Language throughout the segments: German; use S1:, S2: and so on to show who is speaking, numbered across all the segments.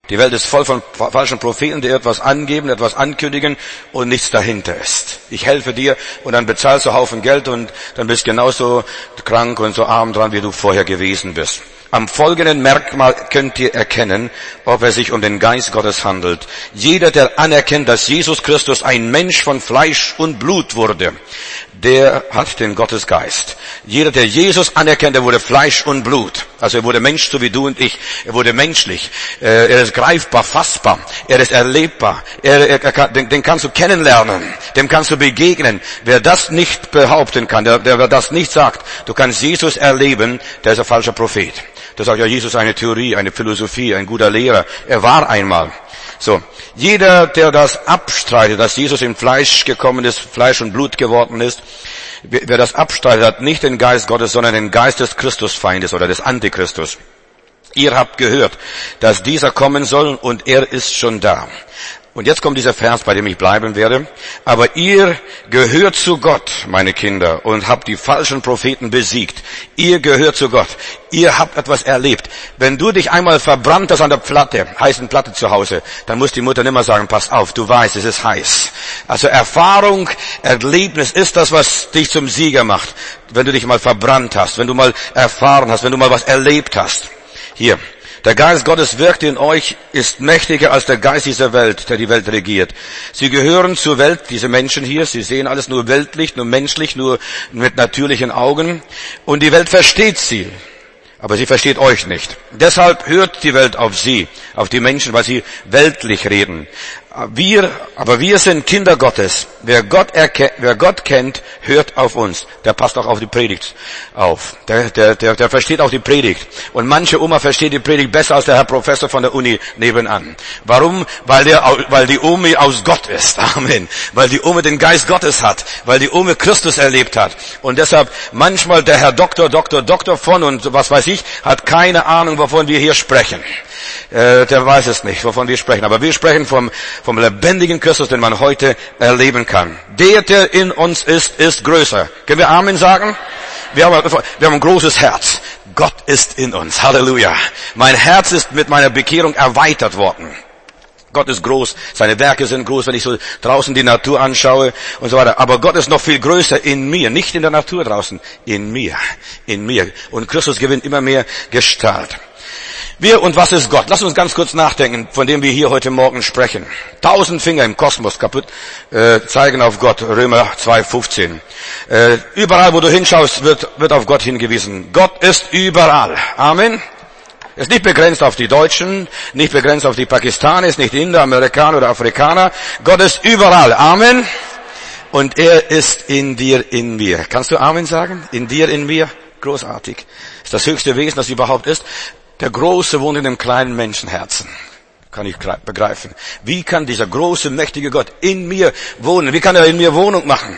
S1: Die Welt ist voll von falschen Propheten, die etwas angeben, etwas ankündigen und nichts dahinter ist. Ich helfe dir und dann bezahlst du Haufen Geld und dann bist du genauso krank und so arm dran, wie du vorher gewesen bist. Am folgenden Merkmal könnt ihr erkennen, ob es sich um den Geist Gottes handelt. Jeder, der anerkennt, dass Jesus Christus ein Mensch von Fleisch und Blut wurde, der hat den Gottesgeist. Jeder, der Jesus anerkennt, der wurde Fleisch und Blut. Also er wurde Mensch, so wie du und ich. Er wurde menschlich. Er ist greifbar, fassbar. Er ist erlebbar. Den kannst du kennenlernen. Dem kannst du begegnen. Wer das nicht behaupten kann, der das nicht sagt, du kannst Jesus erleben, der ist ein falscher Prophet. Da sagt ja Jesus eine Theorie, eine Philosophie, ein guter Lehrer. Er war einmal. So. Jeder, der das abstreitet, dass Jesus in Fleisch gekommen ist, Fleisch und Blut geworden ist, wer das abstreitet, hat nicht den Geist Gottes, sondern den Geist des Christusfeindes oder des Antichristus. Ihr habt gehört, dass dieser kommen soll und er ist schon da. Und jetzt kommt dieser Vers, bei dem ich bleiben werde. Aber ihr gehört zu Gott, meine Kinder, und habt die falschen Propheten besiegt. Ihr gehört zu Gott. Ihr habt etwas erlebt. Wenn du dich einmal verbrannt hast an der Platte, heißen Platte zu Hause, dann muss die Mutter nimmer sagen, pass auf, du weißt, es ist heiß. Also Erfahrung, Erlebnis ist das, was dich zum Sieger macht. Wenn du dich mal verbrannt hast, wenn du mal erfahren hast, wenn du mal was erlebt hast. Hier. Der Geist Gottes wirkt in euch, ist mächtiger als der Geist dieser Welt, der die Welt regiert. Sie gehören zur Welt, diese Menschen hier, sie sehen alles nur weltlich, nur menschlich, nur mit natürlichen Augen. Und die Welt versteht sie, aber sie versteht euch nicht. Deshalb hört die Welt auf sie, auf die Menschen, weil sie weltlich reden. Aber wir sind Kinder Gottes. Wer Gott kennt, hört auf uns. Der passt auch auf die Predigt auf. Der versteht auch die Predigt. Und manche Oma versteht die Predigt besser als der Herr Professor von der Uni nebenan. Warum? Weil die Omi aus Gott ist. Amen. Weil die Omi den Geist Gottes hat. Weil die Omi Christus erlebt hat. Und deshalb manchmal der Herr Doktor von und was weiß ich, hat keine Ahnung, wovon wir hier sprechen. Der weiß es nicht, wovon wir sprechen. Aber wir sprechen vom lebendigen Christus, den man heute erleben kann. Der in uns ist größer. Können wir Amen sagen? Wir haben ein großes Herz. Gott ist in uns. Halleluja. Mein Herz ist mit meiner Bekehrung erweitert worden. Gott ist groß, seine Werke sind groß, wenn ich so draußen die Natur anschaue und so weiter. Aber Gott ist noch viel größer in mir, nicht in der Natur draußen, in mir. Und Christus gewinnt immer mehr Gestalt. Und was ist Gott? Lass uns ganz kurz nachdenken, von dem wir hier heute Morgen sprechen. 1000 Finger im Kosmos zeigen auf Gott, Römer 2,15. Überall, wo du hinschaust, wird auf Gott hingewiesen. Gott ist überall. Amen. Ist nicht begrenzt auf die Deutschen, nicht begrenzt auf die Pakistanis, nicht Inder, Amerikaner oder Afrikaner. Gott ist überall. Amen. Und er ist in dir, in mir. Kannst du Amen sagen? In dir, in mir? Großartig. Ist das höchste Wesen, das überhaupt ist. Der Große wohnt in dem kleinen Menschenherzen. Kann ich begreifen. Wie kann dieser große, mächtige Gott in mir wohnen? Wie kann er in mir Wohnung machen?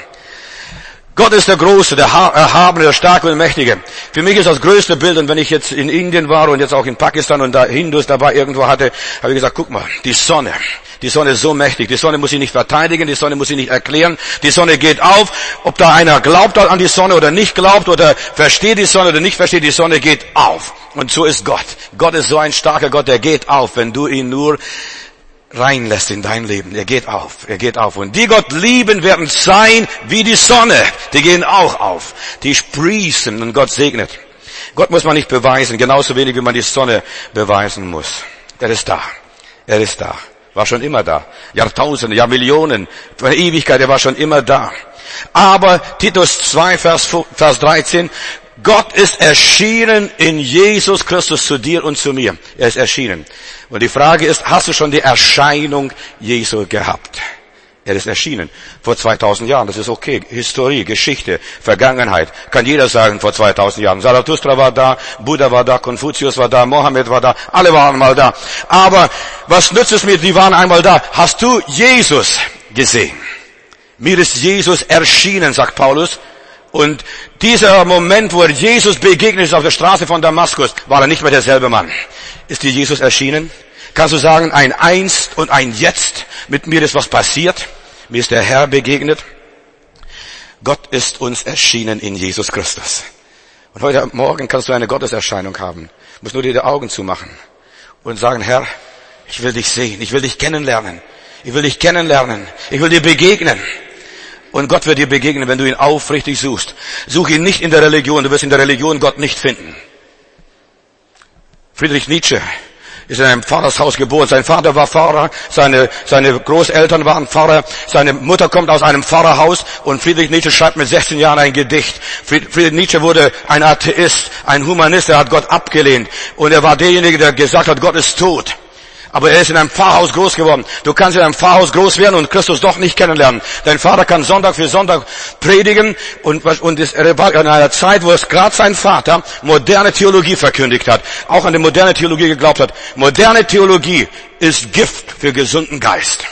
S1: Gott ist der Große, der Erhabene, der Starke und Mächtige. Für mich ist das größte Bild, und wenn ich jetzt in Indien war und jetzt auch in Pakistan und da Hindus dabei irgendwo hatte, habe ich gesagt, guck mal, die Sonne. Die Sonne ist so mächtig. Die Sonne muss ich nicht verteidigen. Die Sonne muss ich nicht erklären. Die Sonne geht auf. Ob da einer glaubt an die Sonne oder nicht glaubt oder versteht die Sonne oder nicht versteht, die Sonne geht auf. Und so ist Gott. Gott ist so ein starker Gott, der geht auf, wenn du ihn nur reinlässt in dein Leben. Er geht auf. Er geht auf. Und die Gott lieben werden sein wie die Sonne. Die gehen auch auf. Die sprießen und Gott segnet. Gott muss man nicht beweisen, genauso wenig wie man die Sonne beweisen muss. Er ist da. Er ist da. War schon immer da. Jahrtausende, Jahrmillionen, für eine Ewigkeit, er war schon immer da. Aber Titus 2, Vers 13, Gott ist erschienen in Jesus Christus zu dir und zu mir. Er ist erschienen. Und die Frage ist, hast du schon die Erscheinung Jesu gehabt? Er ist erschienen. Vor 2000 Jahren, das ist okay. Historie, Geschichte, Vergangenheit. Kann jeder sagen, vor 2000 Jahren. Zarathustra war da, Buddha war da, Konfuzius war da, Mohammed war da. Alle waren mal da. Aber was nützt es mir, die waren einmal da. Hast du Jesus gesehen? Mir ist Jesus erschienen, sagt Paulus. Und dieser Moment, wo er Jesus begegnet ist auf der Straße von Damaskus, war er nicht mehr derselbe Mann. Ist dir Jesus erschienen? Kannst du sagen, ein Einst und ein Jetzt? Mit mir ist was passiert. Mir ist der Herr begegnet. Gott ist uns erschienen in Jesus Christus. Und heute Morgen kannst du eine Gotteserscheinung haben. Du musst nur dir die Augen zumachen und sagen, Herr, Ich will dich sehen, ich will dich kennenlernen. Ich will dich kennenlernen. Ich will dir begegnen. Und Gott wird dir begegnen, wenn du ihn aufrichtig suchst. Such ihn nicht in der Religion. Du wirst in der Religion Gott nicht finden. Friedrich Nietzsche ist in einem Pfarrershaus geboren. Sein Vater war Pfarrer, seine Großeltern waren Pfarrer, seine Mutter kommt aus einem Pfarrerhaus und Friedrich Nietzsche schreibt mit 16 Jahren ein Gedicht. Friedrich Nietzsche wurde ein Atheist, ein Humanist, er hat Gott abgelehnt und er war derjenige, der gesagt hat, Gott ist tot. Aber er ist in einem Pfarrhaus groß geworden. Du kannst in einem Pfarrhaus groß werden und Christus doch nicht kennenlernen. Dein Vater kann Sonntag für Sonntag predigen und er war in einer Zeit, wo es gerade sein Vater moderne Theologie verkündigt hat, auch an die moderne Theologie geglaubt hat. Moderne Theologie ist Gift für gesunden Geist.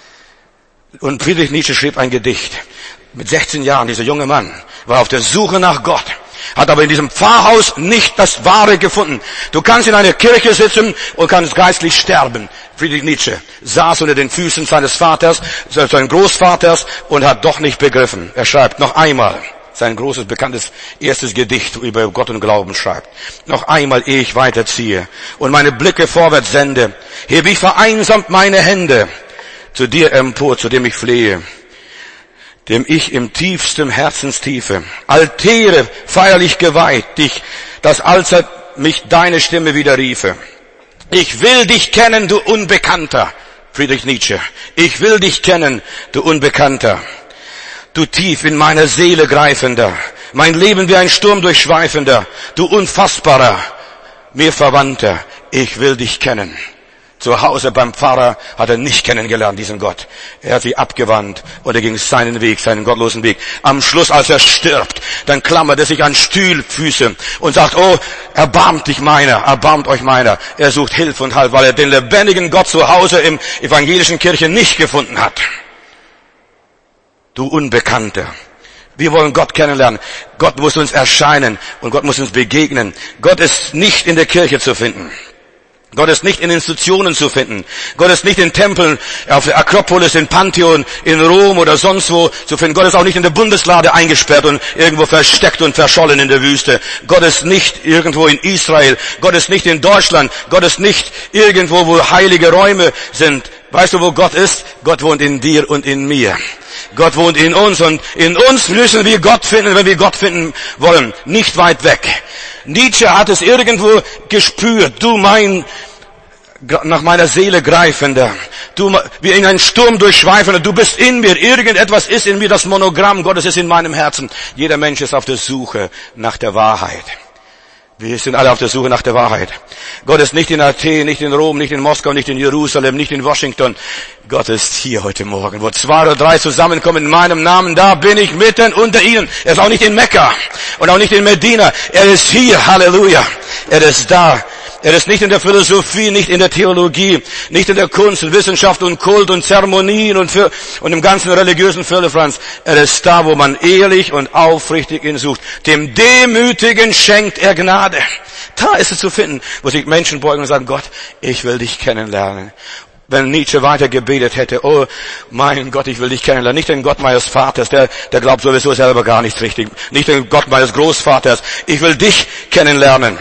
S1: Und Friedrich Nietzsche schrieb ein Gedicht. Mit 16 Jahren, dieser junge Mann, war auf der Suche nach Gott. Hat aber in diesem Pfarrhaus nicht das Wahre gefunden. Du kannst in einer Kirche sitzen und kannst geistlich sterben. Friedrich Nietzsche saß unter den Füßen seines Vaters, seines Großvaters und hat doch nicht begriffen. Er schreibt noch einmal sein großes, bekanntes erstes Gedicht über Gott und Glauben schreibt. Noch einmal, ehe ich weiterziehe und meine Blicke vorwärts sende, heb ich vereinsamt meine Hände zu dir empor, zu dem ich flehe, dem ich im tiefsten Herzenstiefe Altäre feierlich geweiht, dich, dass allzeit mich deine Stimme wieder riefe. Ich will dich kennen, du Unbekannter, Friedrich Nietzsche. Ich will dich kennen, du Unbekannter. Du tief in meiner Seele greifender, mein Leben wie ein Sturm durchschweifender, du Unfassbarer, mir Verwandter, ich will dich kennen. Zu Hause beim Pfarrer hat er nicht kennengelernt, diesen Gott. Er hat sich abgewandt und er ging seinen Weg, seinen gottlosen Weg. Am Schluss, als er stirbt, dann klammert er sich an Stühlfüße und sagt, oh, erbarmt euch meiner. Er sucht Hilfe und Halt, weil er den lebendigen Gott zu Hause im evangelischen Kirche nicht gefunden hat. Du Unbekannter. Wir wollen Gott kennenlernen. Gott muss uns erscheinen und Gott muss uns begegnen. Gott ist nicht in der Kirche zu finden. Gott ist nicht in Institutionen zu finden. Gott ist nicht in Tempeln, auf der Akropolis, in Pantheon, in Rom oder sonst wo zu finden. Gott ist auch nicht in der Bundeslade eingesperrt und irgendwo versteckt und verschollen in der Wüste. Gott ist nicht irgendwo in Israel. Gott ist nicht in Deutschland. Gott ist nicht irgendwo, wo heilige Räume sind. Weißt du, wo Gott ist? Gott wohnt in dir und in mir. Gott wohnt in uns und in uns müssen wir Gott finden, wenn wir Gott finden wollen. Nicht weit weg. Nietzsche hat es irgendwo gespürt. Du nach meiner Seele greifender. Du, wie in einen Sturm durchschweifender. Du bist in mir. Irgendetwas ist in mir. Das Monogramm Gottes ist in meinem Herzen. Jeder Mensch ist auf der Suche nach der Wahrheit. Wir sind alle auf der Suche nach der Wahrheit. Gott ist nicht in Athen, nicht in Rom, nicht in Moskau, nicht in Jerusalem, nicht in Washington. Gott ist hier heute Morgen. Wo 2 oder 3 zusammenkommen in meinem Namen, da bin ich mitten unter ihnen. Er ist auch nicht in Mekka und auch nicht in Medina. Er ist hier. Halleluja. Er ist da. Er ist nicht in der Philosophie, nicht in der Theologie, nicht in der Kunst und Wissenschaft und Kult und Zeremonien und im ganzen religiösen Firlefanz. Er ist da, wo man ehrlich und aufrichtig ihn sucht. Dem Demütigen schenkt er Gnade. Da ist es zu finden, wo sich Menschen beugen und sagen, Gott, ich will dich kennenlernen. Wenn Nietzsche weiter gebetet hätte, oh mein Gott, ich will dich kennenlernen. Nicht den Gott meines Vaters, der glaubt sowieso selber gar nicht richtig. Nicht den Gott meines Großvaters. Ich will dich kennenlernen.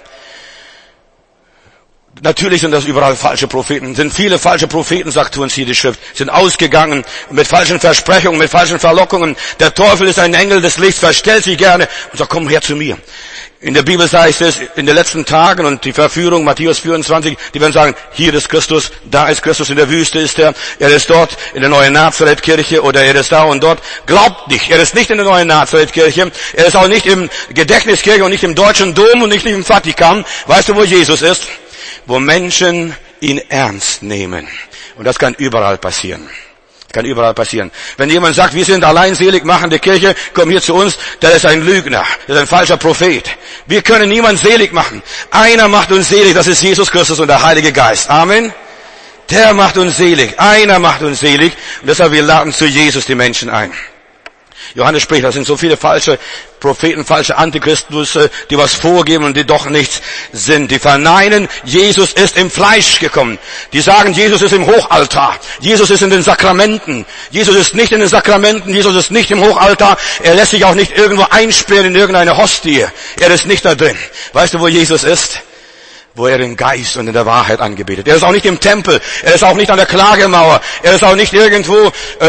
S1: Natürlich sind das überall falsche Propheten. Sind viele falsche Propheten, sagt uns hier die Schrift, sind ausgegangen mit falschen Versprechungen, mit falschen Verlockungen. Der Teufel ist ein Engel des Lichts, verstellt sich gerne und sagt, komm her zu mir. In der Bibel heißt es, in den letzten Tagen und die Verführung, Matthäus 24, die werden sagen, hier ist Christus, da ist Christus, in der Wüste ist er ist dort in der neuen Nazareth-Kirche oder er ist da und dort. Glaubt nicht, er ist nicht in der neuen Nazareth-Kirche, er ist auch nicht im Gedächtniskirche und nicht im Deutschen Dom und nicht im Vatikan. Weißt du, wo Jesus ist? Wo Menschen ihn ernst nehmen. Und das kann überall passieren. Kann überall passieren. Wenn jemand sagt, wir sind allein selig machende Kirche, komm hier zu uns, der ist ein Lügner, der ist ein falscher Prophet. Wir können niemand selig machen. Einer macht uns selig, das ist Jesus Christus und der Heilige Geist. Amen. Der macht uns selig. Einer macht uns selig. Und deshalb, wir laden zu Jesus die Menschen ein. Johannes spricht, das sind so viele falsche Propheten, falsche Antichristen, die was vorgeben und die doch nichts sind. Die verneinen, Jesus ist im Fleisch gekommen. Die sagen, Jesus ist im Hochaltar. Jesus ist in den Sakramenten. Jesus ist nicht in den Sakramenten. Jesus ist nicht im Hochaltar. Er lässt sich auch nicht irgendwo einsperren in irgendeine Hostie. Er ist nicht da drin. Weißt du, wo Jesus ist? wo er im Geist und in der Wahrheit angebetet. Er ist auch nicht im Tempel, er ist auch nicht an der Klagemauer, er ist auch nicht irgendwo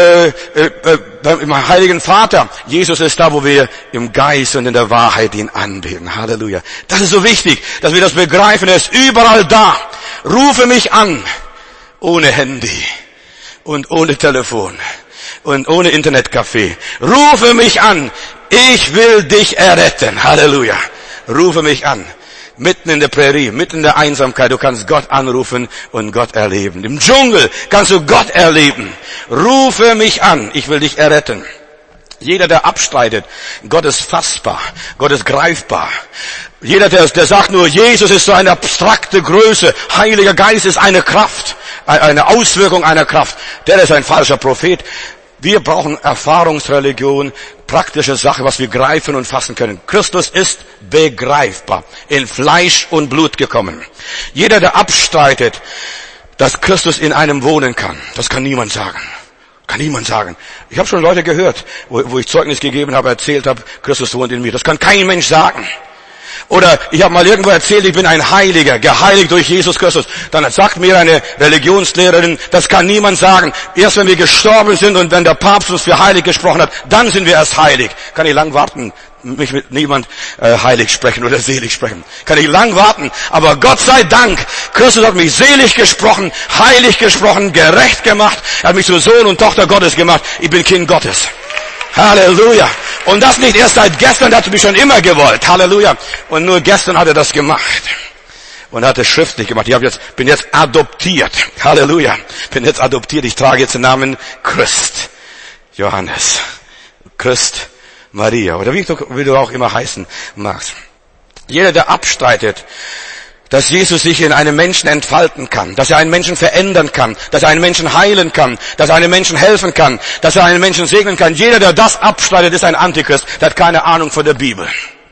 S1: im Heiligen Vater. Jesus ist da, wo wir im Geist und in der Wahrheit ihn anbeten. Halleluja. Das ist so wichtig, dass wir das begreifen. Er ist überall da. Rufe mich an, ohne Handy und ohne Telefon und ohne Internetcafé. Rufe mich an, ich will dich erretten. Halleluja. Rufe mich an. Mitten in der Prärie, mitten in der Einsamkeit, du kannst Gott anrufen und Gott erleben. Im Dschungel kannst du Gott erleben. Rufe mich an, ich will dich erretten. Jeder, der abstreitet, Gott ist fassbar, Gott ist greifbar. Jeder, der sagt nur, Jesus ist so eine abstrakte Größe, Heiliger Geist ist eine Kraft, eine Auswirkung einer Kraft, der ist ein falscher Prophet. Wir brauchen Erfahrungsreligion, praktische Sache, was wir greifen und fassen können. Christus ist begreifbar, in Fleisch und Blut gekommen. Jeder, der abstreitet, dass Christus in einem wohnen kann, das kann niemand sagen. Kann niemand sagen. Ich habe schon Leute gehört, wo ich Zeugnis gegeben habe, erzählt habe, Christus wohnt in mir. Das kann kein Mensch sagen. Oder ich habe mal irgendwo erzählt, ich bin ein Heiliger, geheiligt durch Jesus Christus. Dann sagt mir eine Religionslehrerin, das kann niemand sagen. Erst wenn wir gestorben sind und wenn der Papst uns für heilig gesprochen hat, dann sind wir erst heilig. Kann ich lang warten, mich mit niemand heilig sprechen oder selig sprechen. Kann ich lang warten. Aber Gott sei Dank, Christus hat mich selig gesprochen, heilig gesprochen, gerecht gemacht. Er hat mich zu Sohn und Tochter Gottes gemacht. Ich bin Kind Gottes. Halleluja. Und das nicht erst seit gestern, das hat mich schon immer gewollt. Halleluja. Und nur gestern hat er das gemacht. Und hat es schriftlich gemacht. Bin jetzt adoptiert. Halleluja. Bin jetzt adoptiert. Ich trage jetzt den Namen Christ. Johannes. Christ Maria. Oder wie du auch immer heißen magst. Jeder, der abstreitet, dass Jesus sich in einem Menschen entfalten kann, dass er einen Menschen verändern kann, dass er einen Menschen heilen kann, dass er einem Menschen helfen kann, dass er einen Menschen segnen kann. Jeder, der das abstreitet, ist ein Antichrist. Der hat keine Ahnung von der Bibel.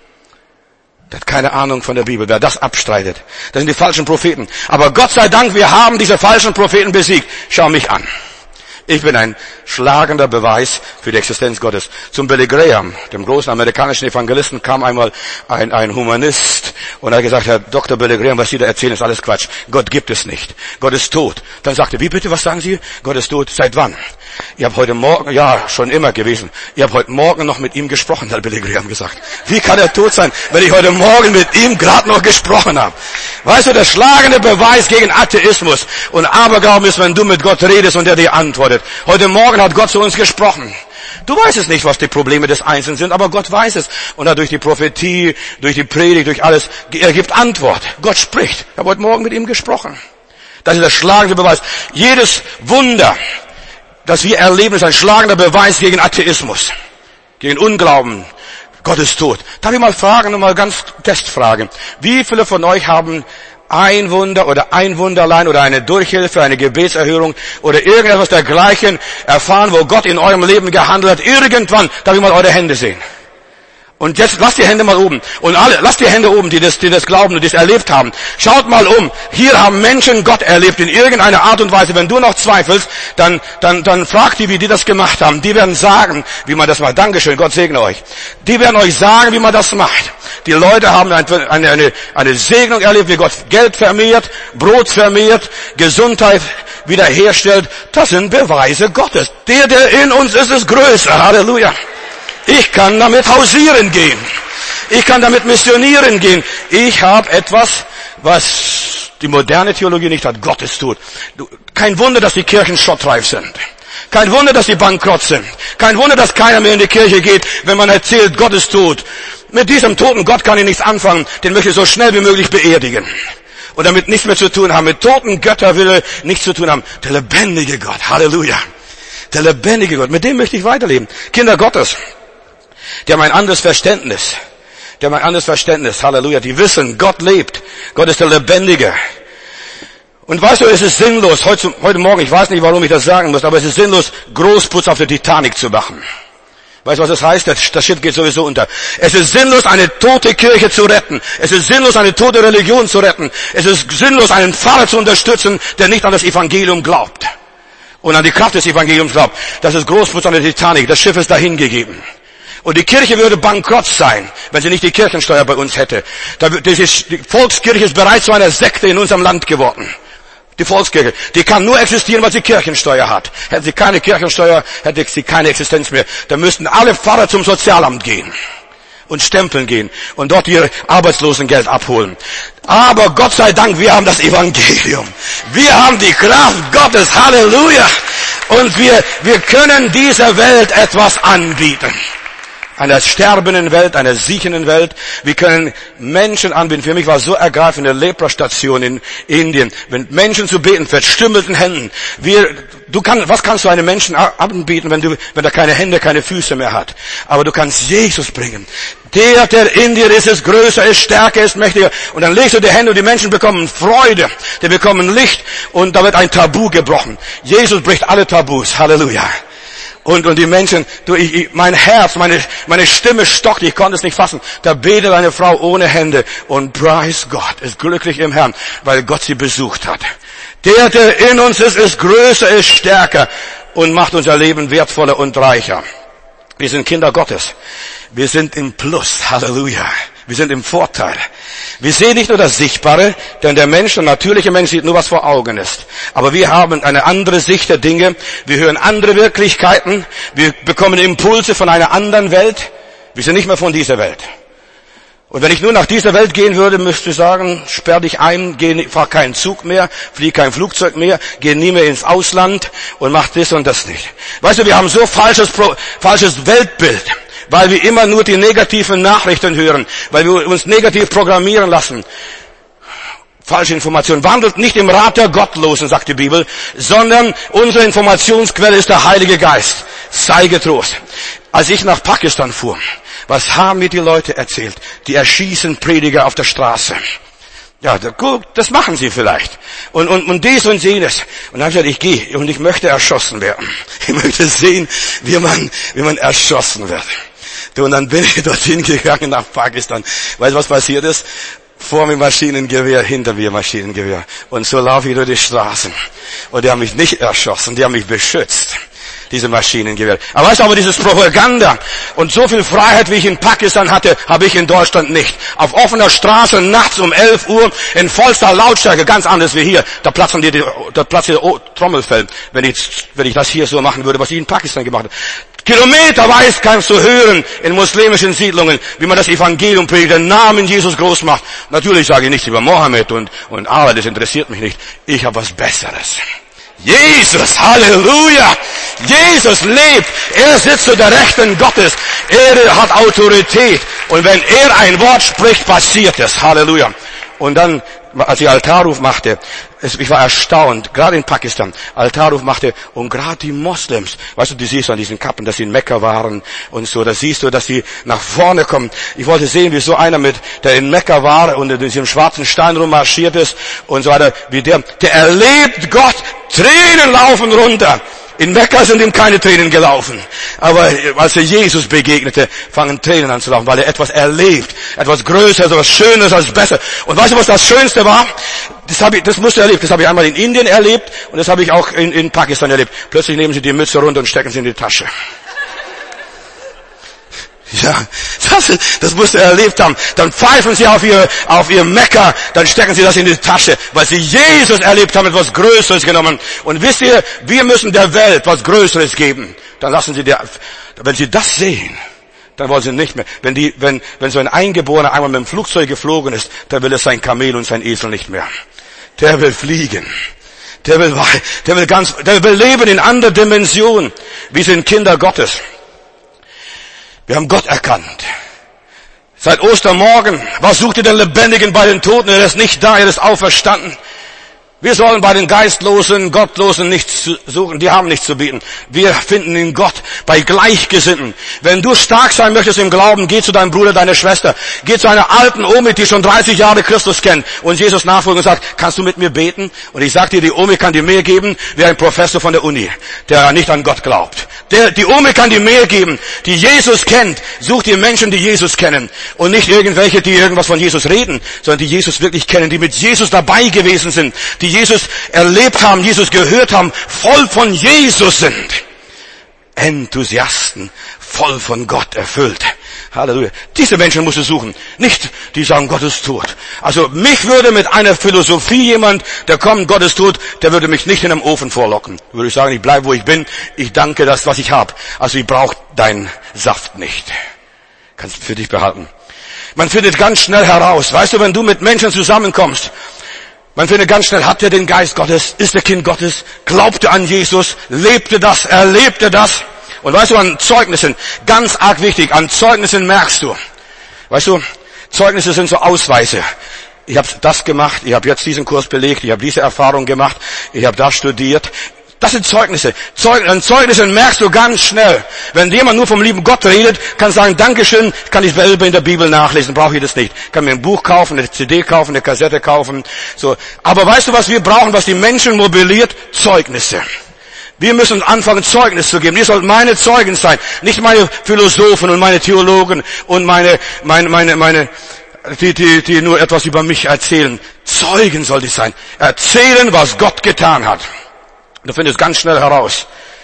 S1: Der hat keine Ahnung von der Bibel, wer das abstreitet. Das sind die falschen Propheten. Aber Gott sei Dank, wir haben diese falschen Propheten besiegt. Schau mich an. Ich bin ein schlagender Beweis für die Existenz Gottes. Zum Billy Graham, dem großen amerikanischen Evangelisten, kam einmal ein Humanist und hat gesagt, Herr Dr. Billy Graham, was Sie da erzählen, ist alles Quatsch. Gott gibt es nicht. Gott ist tot. Dann sagte er, wie bitte, was sagen Sie? Gott ist tot. Seit wann? Ich habe heute Morgen, ja, schon immer gewesen. Ich habe heute Morgen noch mit ihm gesprochen, hat Billy Graham gesagt. Wie kann er tot sein, wenn ich heute Morgen mit ihm gerade noch gesprochen habe? Weißt du, der schlagende Beweis gegen Atheismus und Aberglauben ist, wenn du mit Gott redest und er dir antwortet. Heute Morgen hat Gott zu uns gesprochen. Du weißt es nicht, was die Probleme des Einzelnen sind, aber Gott weiß es. Und er durch die Prophetie, durch die Predigt, durch alles, er gibt Antwort. Gott spricht. Ich habe heute Morgen mit ihm gesprochen. Das ist der schlagende Beweis. Jedes Wunder, das wir erleben, ist ein schlagender Beweis gegen Atheismus, gegen Unglauben. Gott ist tot. Darf ich mal fragen, mal ganz Testfrage. Wie viele von euch haben ein Wunder oder ein Wunderlein oder eine Durchhilfe, eine Gebetserhörung oder irgendetwas dergleichen erfahren, wo Gott in eurem Leben gehandelt hat? Irgendwann, darf ich mal eure Hände sehen. Und jetzt lasst die Hände mal oben. Und alle, lasst die Hände oben, die das glauben und das erlebt haben. Schaut mal um. Hier haben Menschen Gott erlebt in irgendeiner Art und Weise. Wenn du noch zweifelst, dann fragt die, wie die das gemacht haben. Die werden sagen, wie man das macht. Dankeschön, Gott segne euch. Die werden euch sagen, wie man das macht. Die Leute haben eine Segnung erlebt, wie Gott Geld vermehrt, Brot vermehrt, Gesundheit wiederherstellt. Das sind Beweise Gottes. Der in uns ist größer. Halleluja. Ich kann damit hausieren gehen. Ich kann damit missionieren gehen. Ich habe etwas, was die moderne Theologie nicht hat. Gott ist tot. Kein Wunder, dass die Kirchen schottreif sind. Kein Wunder, dass sie bankrott sind. Kein Wunder, dass keiner mehr in die Kirche geht, wenn man erzählt, Gott ist tot. Mit diesem toten Gott kann ich nichts anfangen. Den möchte ich so schnell wie möglich beerdigen. Und damit nichts mehr zu tun haben. Mit toten Göttern will er nichts zu tun haben. Der lebendige Gott. Halleluja. Der lebendige Gott. Mit dem möchte ich weiterleben. Kinder Gottes. Die haben ein anderes Verständnis. Halleluja. Die wissen, Gott lebt. Gott ist der Lebendige. Und weißt du, es ist sinnlos, heute Morgen, ich weiß nicht, warum ich das sagen muss, aber es ist sinnlos, Großputz auf der Titanic zu machen. Weißt du, was das heißt? Das Schiff geht sowieso unter. Es ist sinnlos, eine tote Kirche zu retten. Es ist sinnlos, eine tote Religion zu retten. Es ist sinnlos, einen Pfarrer zu unterstützen, der nicht an das Evangelium glaubt. Und an die Kraft des Evangeliums glaubt. Das ist Großputz an der Titanic. Das Schiff ist dahingegeben. Und die Kirche würde bankrott sein, wenn sie nicht die Kirchensteuer bei uns hätte. Die Volkskirche ist bereits zu einer Sekte in unserem Land geworden. Die Volkskirche, die kann nur existieren, weil sie Kirchensteuer hat. Hätte sie keine Kirchensteuer, hätte sie keine Existenz mehr. Da müssten alle Pfarrer zum Sozialamt gehen und stempeln gehen und dort ihr Arbeitslosengeld abholen. Aber Gott sei Dank, wir haben das Evangelium. Wir haben die Kraft Gottes. Halleluja. Und wir können dieser Welt etwas anbieten. Einer sterbenden Welt, einer siechenden Welt. Wir können Menschen anbieten. Für mich war so ergreifend eine Leprastation in Indien. Wenn Menschen zu beten, verstümmelten Händen. Was kannst du einem Menschen anbieten, wenn er keine Hände, keine Füße mehr hat? Aber du kannst Jesus bringen. Der in dir ist größer, ist stärker, ist mächtiger. Und dann legst du die Hände und die Menschen bekommen Freude. Die bekommen Licht und da wird ein Tabu gebrochen. Jesus bricht alle Tabus. Halleluja. Und die Menschen, mein Herz, meine Stimme stockt, ich konnte es nicht fassen. Da betet eine Frau ohne Hände und preis Gott, ist glücklich im Herrn, weil Gott sie besucht hat. Der in uns ist größer, ist stärker und macht unser Leben wertvoller und reicher. Wir sind Kinder Gottes. Wir sind im Plus. Halleluja. Wir sind im Vorteil. Wir sehen nicht nur das Sichtbare, denn der natürliche Mensch sieht nur, was vor Augen ist. Aber wir haben eine andere Sicht der Dinge. Wir hören andere Wirklichkeiten. Wir bekommen Impulse von einer anderen Welt. Wir sind nicht mehr von dieser Welt. Und wenn ich nur nach dieser Welt gehen würde, müsste ich sagen, sperr dich ein, fahr keinen Zug mehr, flieg kein Flugzeug mehr, geh nie mehr ins Ausland und mach das und das nicht. Weißt du, wir haben so falsches Weltbild, weil wir immer nur die negativen Nachrichten hören, weil wir uns negativ programmieren lassen. Falsche Information. Wandelt nicht im Rat der Gottlosen, sagt die Bibel, sondern unsere Informationsquelle ist der Heilige Geist. Sei getrost. Als ich nach Pakistan fuhr, was haben mir die Leute erzählt? Die erschießen Prediger auf der Straße. Ja, gut, das machen sie vielleicht. Und dies und jenes. Und dann habe ich gesagt, ich gehe und ich möchte erschossen werden. Ich möchte sehen, wie man erschossen wird. Und dann bin ich dorthin gegangen nach Pakistan. Weißt du, was passiert ist? Vor mir Maschinengewehr, hinter mir Maschinengewehr. Und so laufe ich durch die Straßen. Und die haben mich nicht erschossen, die haben mich beschützt. Diese Maschinengewehr. Aber weißt du, aber dieses Propaganda und so viel Freiheit, wie ich in Pakistan hatte, habe ich in Deutschland nicht. Auf offener Straße, nachts um 11 Uhr, in vollster Lautstärke, ganz anders wie hier. Da platzt dir Trommelfell, wenn ich das hier so machen würde, was ich in Pakistan gemacht habe. Kilometerweit kannst du hören in muslimischen Siedlungen, wie man das Evangelium predigt, den Namen Jesus groß macht. Natürlich sage ich nichts über Mohammed und Allah, das interessiert mich nicht. Ich habe was Besseres. Jesus, Halleluja! Jesus lebt. Er sitzt zu der Rechten Gottes. Er hat Autorität. Und wenn er ein Wort spricht, passiert es. Halleluja. Und dann, als ich Altarruf machte, ich war erstaunt, gerade in Pakistan, Altarruf machte und gerade die Moslems, weißt du, die siehst du an diesen Kappen, dass sie in Mekka waren und so, da siehst du, dass sie nach vorne kommen. Ich wollte sehen, wie so einer der in Mekka war und in diesem schwarzen Stein rummarschiert ist und so weiter, wie der erlebt Gott, Tränen laufen runter. In Mekka sind ihm keine Tränen gelaufen. Aber als er Jesus begegnete, fangen Tränen an zu laufen, weil er etwas erlebt. Etwas Größeres, etwas Schönes, als besser. Und weißt du, was das Schönste war? Das musst du erlebt. Das habe ich einmal in Indien erlebt und das habe ich auch in Pakistan erlebt. Plötzlich nehmen sie die Mütze runter und stecken sie in die Tasche. Ja, das musst du erlebt haben. Dann pfeifen sie auf ihr Mekka, dann stecken sie das in die Tasche, weil sie Jesus erlebt haben, etwas Größeres genommen. Und wisst ihr, wir müssen der Welt was Größeres geben. Dann lassen sie wenn sie das sehen, dann wollen sie nicht mehr. Wenn so ein Eingeborener einmal mit dem Flugzeug geflogen ist, dann will es sein Kamel und sein Esel nicht mehr. Der will fliegen. Der will leben in anderer Dimension. Wir sind Kinder Gottes. Wir haben Gott erkannt. Seit Ostermorgen, was sucht ihr den Lebendigen bei den Toten? Er ist nicht da, er ist auferstanden. Wir sollen bei den Geistlosen, Gottlosen nichts suchen, die haben nichts zu bieten. Wir finden in Gott bei Gleichgesinnten. Wenn du stark sein möchtest im Glauben, geh zu deinem Bruder, deiner Schwester. Geh zu einer alten Omi, die schon 30 Jahre Christus kennt und Jesus nachfolgt und sagt, kannst du mit mir beten? Und ich sag dir, die Omi kann dir mehr geben, wie ein Professor von der Uni, der nicht an Gott glaubt. Die Omi kann dir mehr geben, die Jesus kennt. Such dir Menschen, die Jesus kennen. Und nicht irgendwelche, die irgendwas von Jesus reden, sondern die Jesus wirklich kennen, die mit Jesus dabei gewesen sind, die Jesus erlebt haben, Jesus gehört haben, voll von Jesus sind. Enthusiasten, voll von Gott erfüllt. Halleluja. Diese Menschen musst du suchen. Nicht, die sagen, Gott ist tot. Also mich würde mit einer Philosophie jemand, der kommt, Gott ist tot, der würde mich nicht in einem Ofen vorlocken. Würde ich sagen, ich bleibe, wo ich bin. Ich danke das, was ich habe. Also ich brauche deinen Saft nicht. Kannst du für dich behalten. Man findet ganz schnell heraus. Weißt du, wenn du mit Menschen zusammenkommst, man findet ganz schnell, hat er den Geist Gottes? Ist er Kind Gottes? Glaubte an Jesus? Lebte das? Erlebte das? Und weißt du, an Zeugnissen, ganz arg wichtig, an Zeugnissen merkst du. Weißt du, Zeugnisse sind so Ausweise. Ich habe das gemacht, ich habe jetzt diesen Kurs belegt, ich habe diese Erfahrung gemacht, ich habe das studiert. Das sind Zeugnisse. An Zeugnissen merkst du ganz schnell. Wenn jemand nur vom lieben Gott redet, kann sagen, Dankeschön, kann ich selber in der Bibel nachlesen, brauche ich das nicht. Kann mir ein Buch kaufen, eine CD kaufen, eine Kassette kaufen. So. Aber weißt du, was wir brauchen, was die Menschen mobiliert? Zeugnisse. Wir müssen anfangen, Zeugnis zu geben. Ihr sollt meine Zeugen sein. Nicht meine Philosophen und meine Theologen und die nur etwas über mich erzählen. Zeugen sollt ihr sein. Erzählen, was Gott getan hat. Du findest ganz schnell heraus.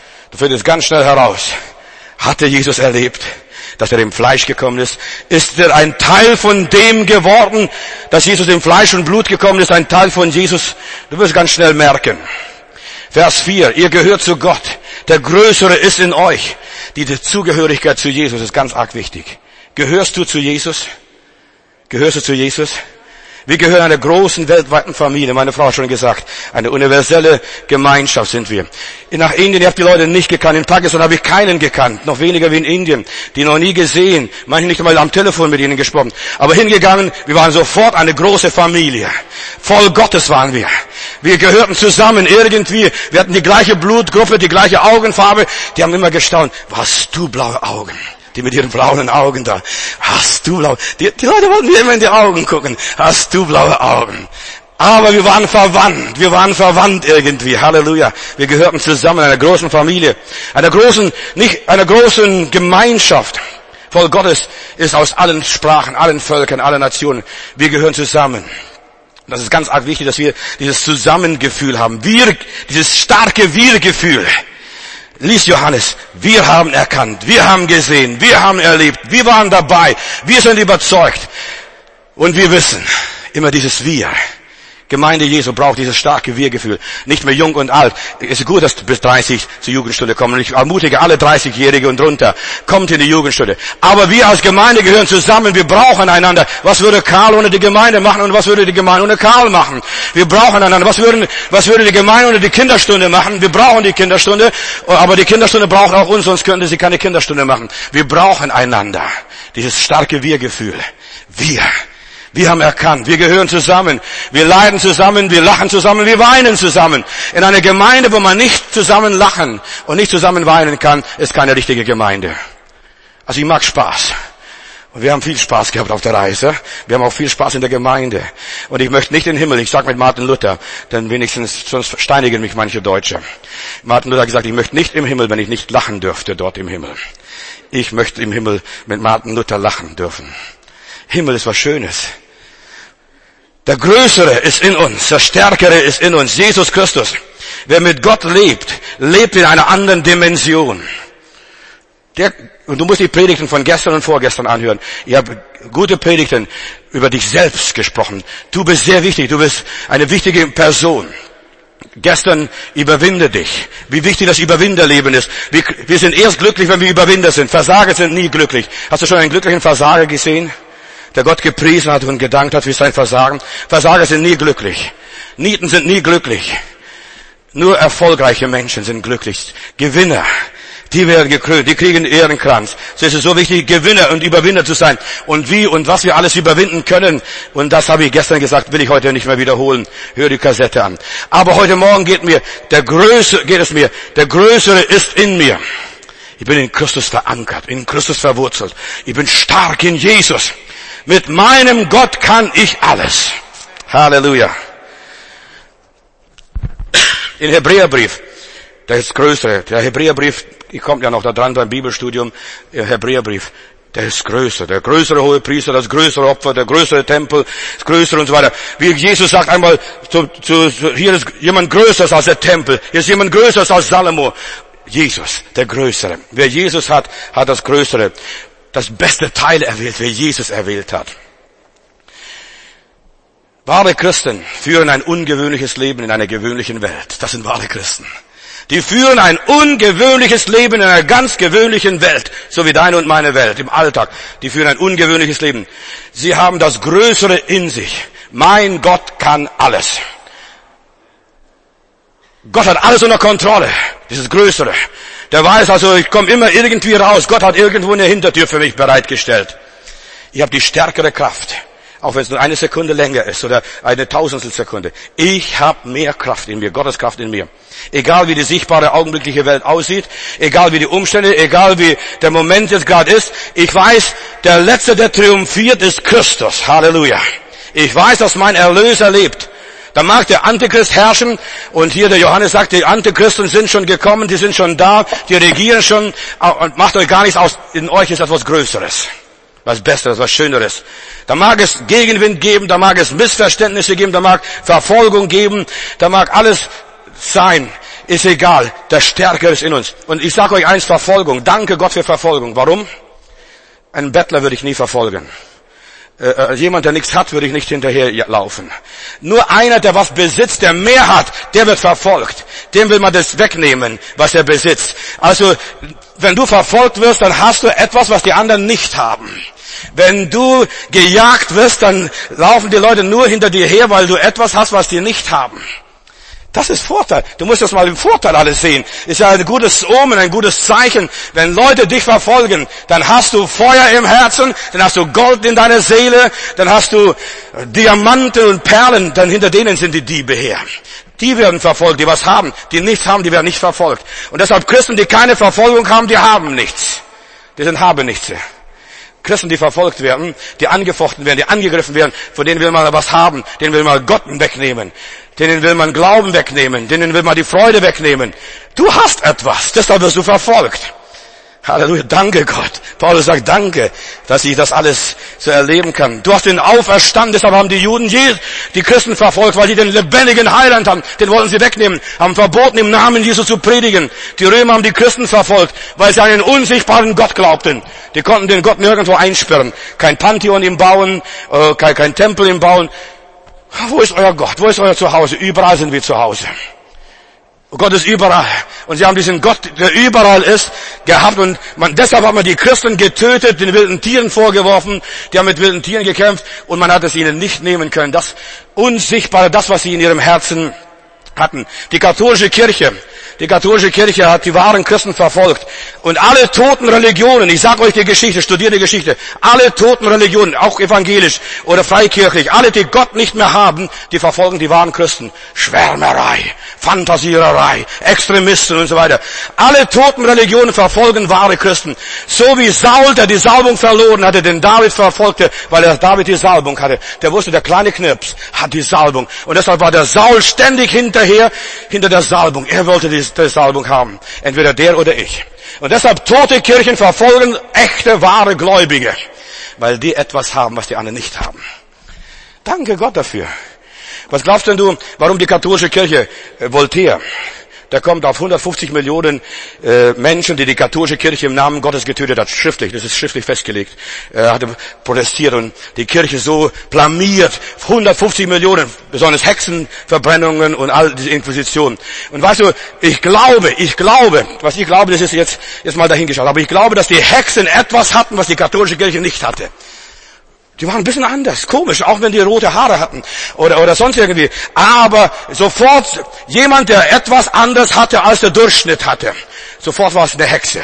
S1: Hat er Jesus erlebt, dass er im Fleisch gekommen ist? Ist er ein Teil von dem geworden, dass Jesus im Fleisch und Blut gekommen ist? Ein Teil von Jesus? Du wirst ganz schnell merken. Vers 4, ihr gehört zu Gott. Der Größere ist in euch. Diese Zugehörigkeit zu Jesus ist ganz arg wichtig. Gehörst du zu Jesus? Gehörst du zu Jesus? Wir gehören einer großen weltweiten Familie. Meine Frau hat schon gesagt, eine universelle Gemeinschaft sind wir. Nach Indien, ihr habt die Leute nicht gekannt. In Pakistan habe ich keinen gekannt. Noch weniger wie in Indien. Die noch nie gesehen. Manche nicht einmal am Telefon mit ihnen gesprochen. Aber hingegangen, wir waren sofort eine große Familie. Voll Gottes waren wir. Wir gehörten zusammen irgendwie. Wir hatten die gleiche Blutgruppe, die gleiche Augenfarbe. Die haben immer gestaunt. Hast du blaue Augen? Die mit ihren braunen Augen da. Hast du blaue? Die Leute wollten mir immer in die Augen gucken. Hast du blaue Augen? Aber wir waren verwandt irgendwie. Halleluja. Wir gehörten zusammen, einer großen Familie. Einer großen Gemeinschaft. Voll Gottes ist aus allen Sprachen, allen Völkern, allen Nationen. Wir gehören zusammen. Das ist ganz arg wichtig, dass wir dieses Zusammengefühl haben. Dieses starke Wir-Gefühl. Lies Johannes, wir haben erkannt, wir haben gesehen, wir haben erlebt, wir waren dabei, wir sind überzeugt. Und wir wissen, immer dieses Wir. Gemeinde Jesu braucht dieses starke Wir-Gefühl. Nicht mehr jung und alt. Es ist gut, dass bis 30 zur Jugendstunde kommen. Und ich ermutige alle 30-Jährige und drunter. Kommt in die Jugendstunde. Aber wir als Gemeinde gehören zusammen. Wir brauchen einander. Was würde Karl ohne die Gemeinde machen und was würde die Gemeinde ohne Karl machen? Wir brauchen einander. Was würde die Gemeinde ohne die Kinderstunde machen? Wir brauchen die Kinderstunde. Aber die Kinderstunde braucht auch uns, sonst könnte sie keine Kinderstunde machen. Wir brauchen einander. Dieses starke Wir-Gefühl. Wir haben erkannt, wir gehören zusammen, wir leiden zusammen, wir lachen zusammen, wir weinen zusammen. In einer Gemeinde, wo man nicht zusammen lachen und nicht zusammen weinen kann, ist keine richtige Gemeinde. Also ich mag Spaß. Und wir haben viel Spaß gehabt auf der Reise. Wir haben auch viel Spaß in der Gemeinde. Und ich möchte nicht in den Himmel, ich sage mit Martin Luther, denn wenigstens, sonst steinigen mich manche Deutsche. Martin Luther hat gesagt, ich möchte nicht im Himmel, wenn ich nicht lachen dürfte dort im Himmel. Ich möchte im Himmel mit Martin Luther lachen dürfen. Himmel ist was Schönes. Der Größere ist in uns, der Stärkere ist in uns, Jesus Christus. Wer mit Gott lebt, lebt in einer anderen Dimension. Und du musst die Predigten von gestern und vorgestern anhören. Ich habe gute Predigten über dich selbst gesprochen. Du bist sehr wichtig, du bist eine wichtige Person. Gestern überwinde dich. Wie wichtig das Überwinderleben ist. Wir sind erst glücklich, wenn wir Überwinder sind. Versager sind nie glücklich. Hast du schon einen glücklichen Versager gesehen? Der Gott gepriesen hat und gedankt hat für sein Versagen. Versager sind nie glücklich. Nieten sind nie glücklich. Nur erfolgreiche Menschen sind glücklich. Gewinner, die werden gekrönt, die kriegen den Ehrenkranz. So ist es so wichtig, Gewinner und Überwinder zu sein. Und wie und was wir alles überwinden können. Und das habe ich gestern gesagt, will ich heute nicht mehr wiederholen. Hör die Kassette an. Aber heute Morgen geht es mir, der Größere ist in mir. Ich bin in Christus verankert, in Christus verwurzelt. Ich bin stark in Jesus. Mit meinem Gott kann ich alles. Halleluja. In Hebräerbrief, der ist größer. Der Hebräerbrief, ich komme ja noch da dran beim Bibelstudium, Hebräerbrief, der ist größer. Der größere Hohepriester, das größere Opfer, der größere Tempel, das größere und so weiter. Wie Jesus sagt einmal, hier ist jemand größer als der Tempel, hier ist jemand größer als Salomo. Jesus, der Größere. Wer Jesus hat, hat das Größere, das beste Teil erwählt, wer Jesus erwählt hat. Wahre Christen führen ein ungewöhnliches Leben in einer gewöhnlichen Welt. Das sind wahre Christen. Die führen ein ungewöhnliches Leben in einer ganz gewöhnlichen Welt, so wie deine und meine Welt im Alltag. Die führen ein ungewöhnliches Leben. Sie haben das Größere in sich. Mein Gott kann alles. Gott hat alles unter Kontrolle. Dieses Größere. Der weiß also, ich komme immer irgendwie raus. Gott hat irgendwo eine Hintertür für mich bereitgestellt. Ich habe die stärkere Kraft. Auch wenn es nur eine Sekunde länger ist oder eine Tausendstelsekunde. Ich habe mehr Kraft in mir, Gottes Kraft in mir. Egal wie die sichtbare augenblickliche Welt aussieht, egal wie die Umstände, egal wie der Moment jetzt gerade ist. Ich weiß, der Letzte, der triumphiert, ist Christus. Halleluja. Ich weiß, dass mein Erlöser lebt. Da mag der Antichrist herrschen und hier der Johannes sagt, die Antichristen sind schon gekommen, die sind schon da, die regieren schon und macht euch gar nichts aus. In euch ist etwas Größeres. Was Besseres, was Schöneres. Da mag es Gegenwind geben, da mag es Missverständnisse geben, da mag Verfolgung geben, da mag alles sein. Ist egal, der Stärkere ist in uns. Und ich sage euch eins, Verfolgung. Danke Gott für Verfolgung. Warum? Einen Bettler würde ich nie verfolgen. Jemand, der nichts hat, würde ich nicht hinterher laufen. Nur einer, der was besitzt, der mehr hat, der wird verfolgt. Dem will man das wegnehmen, was er besitzt. Also, wenn du verfolgt wirst, dann hast du etwas, was die anderen nicht haben. Wenn du gejagt wirst, dann laufen die Leute nur hinter dir her, weil du etwas hast, was die nicht haben. Das ist Vorteil. Du musst das mal im Vorteil alles sehen. Ist ja ein gutes Omen, ein gutes Zeichen. Wenn Leute dich verfolgen, dann hast du Feuer im Herzen, dann hast du Gold in deiner Seele, dann hast du Diamanten und Perlen, dann hinter denen sind die Diebe her. Die werden verfolgt, die was haben. Die nichts haben, die werden nicht verfolgt. Und deshalb Christen, die keine Verfolgung haben, die haben nichts. Die sind Habenichtse. Christen, die verfolgt werden, die angefochten werden, die angegriffen werden, von denen will man was haben, denen will man Gott wegnehmen, denen will man Glauben wegnehmen, denen will man die Freude wegnehmen. Du hast etwas, deshalb wirst du verfolgt. Halleluja, danke Gott. Paulus sagt, danke, dass ich das alles so erleben kann. Du hast den Auferstanden, deshalb haben die Juden die Christen verfolgt, weil sie den lebendigen Heiland haben. Den wollten sie wegnehmen, haben verboten, im Namen Jesu zu predigen. Die Römer haben die Christen verfolgt, weil sie an einen unsichtbaren Gott glaubten. Die konnten den Gott nirgendwo einsperren. Kein Pantheon ihm bauen, kein Tempel ihm bauen. Wo ist euer Gott? Wo ist euer Zuhause? Überall sind wir zu Hause. Gott ist überall. Und sie haben diesen Gott, der überall ist, gehabt. Und deshalb hat man die Christen getötet, den wilden Tieren vorgeworfen. Die haben mit wilden Tieren gekämpft. Und man hat es ihnen nicht nehmen können. Das Unsichtbare, das, was sie in ihrem Herzen hatten. Die katholische Kirche hat die wahren Christen verfolgt. Und alle toten Religionen, ich sage euch die Geschichte, studiert die Geschichte, alle toten Religionen, auch evangelisch oder freikirchlich, alle, die Gott nicht mehr haben, die verfolgen die wahren Christen. Schwärmerei, Fantasiererei, Extremisten und so weiter. Alle toten Religionen verfolgen wahre Christen. So wie Saul, der die Salbung verloren hatte, den David verfolgte, weil er David die Salbung hatte. Der wusste, der kleine Knirps hat die Salbung. Und deshalb war der Saul ständig hinter der Salbung. Er wollte die Salbung haben. Entweder der oder ich. Und deshalb tote Kirchen verfolgen echte, wahre Gläubige. Weil die etwas haben, was die anderen nicht haben. Danke Gott dafür. Was glaubst denn du, warum die katholische Kirche, Voltaire, der kommt auf 150 Millionen Menschen, die katholische Kirche im Namen Gottes getötet hat. Schriftlich, das ist schriftlich festgelegt. Er hatte protestiert und die Kirche so blamiert. 150 Millionen, besonders Hexenverbrennungen und all diese Inquisitionen. Und weißt du, ich glaube, was ich glaube, das ist jetzt mal dahingeschaut. Aber ich glaube, dass die Hexen etwas hatten, was die katholische Kirche nicht hatte. Die waren ein bisschen anders, komisch, auch wenn die rote Haare hatten oder sonst irgendwie. Aber sofort jemand, der etwas anders hatte, als der Durchschnitt hatte, sofort war es eine Hexe.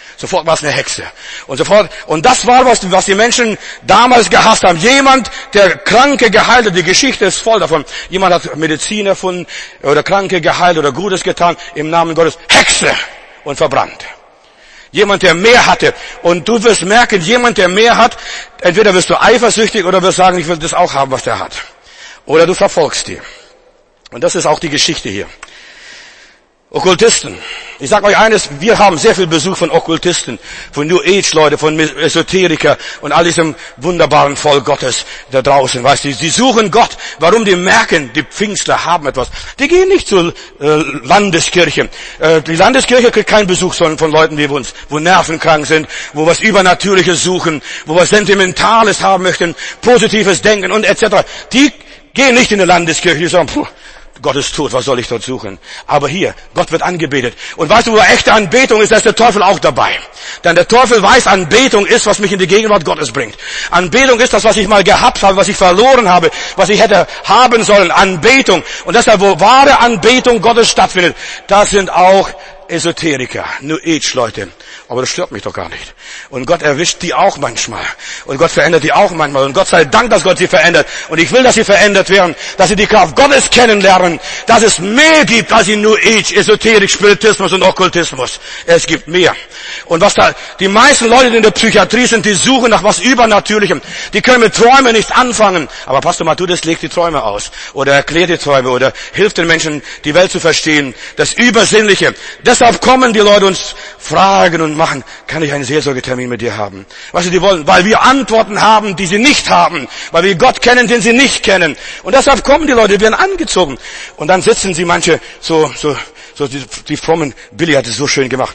S1: Und das war, was die Menschen damals gehasst haben. Jemand, der Kranke geheilt hat, die Geschichte ist voll davon. Jemand hat Medizin erfunden oder Kranke geheilt oder Gutes getan im Namen Gottes. Hexe und verbrannt. Jemand, der mehr hatte. Und du wirst merken, jemand, der mehr hat, entweder wirst du eifersüchtig oder wirst sagen, ich will das auch haben, was der hat. Oder du verfolgst die. Und das ist auch die Geschichte hier. Okkultisten. Ich sage euch eines, wir haben sehr viel Besuch von Okkultisten, von New Age Leute, von Esoteriker und all diesem wunderbaren Volk Gottes da draußen. Weißt du, die suchen Gott. Warum? Die merken, die Pfingstler haben etwas. Die gehen nicht zur Landeskirche. Die Landeskirche kriegt keinen Besuch von Leuten wie uns, wo nervenkrank sind, wo was Übernatürliches suchen, wo was Sentimentales haben möchten, positives Denken und etc. Die gehen nicht in die Landeskirche, die sagen, Gott ist tot, was soll ich dort suchen? Aber hier, Gott wird angebetet. Und weißt du, wo echte Anbetung ist, da ist der Teufel auch dabei. Denn der Teufel weiß, Anbetung ist, was mich in die Gegenwart Gottes bringt. Anbetung ist das, was ich mal gehabt habe, was ich verloren habe, was ich hätte haben sollen. Anbetung. Und deshalb, wo wahre Anbetung Gottes stattfindet, da sind auch Esoteriker, New Age Leute. Aber das stört mich doch gar nicht. Und Gott erwischt die auch manchmal. Und Gott verändert die auch manchmal. Und Gott sei Dank, dass Gott sie verändert. Und ich will, dass sie verändert werden, dass sie die Kraft Gottes kennenlernen, dass es mehr gibt als in New Age, Esoterik, Spiritismus und Okkultismus. Es gibt mehr. Und was da, die meisten Leute in der Psychiatrie sind, die suchen nach was Übernatürlichem. Die können mit Träumen nicht anfangen. Aber Pastor Matthäus legt die Träume aus. Oder erklärt die Träume. Oder hilft den Menschen, die Welt zu verstehen. Das Übersinnliche. Deshalb kommen die Leute uns fragen und machen, kann ich einen Seelsorgetermin mit dir haben? Weißt du, die wollen, weil wir Antworten haben, die sie nicht haben, weil wir Gott kennen, den sie nicht kennen. Und deshalb kommen die Leute, die werden angezogen. Und dann sitzen sie manche, die frommen, Billy hat es so schön gemacht.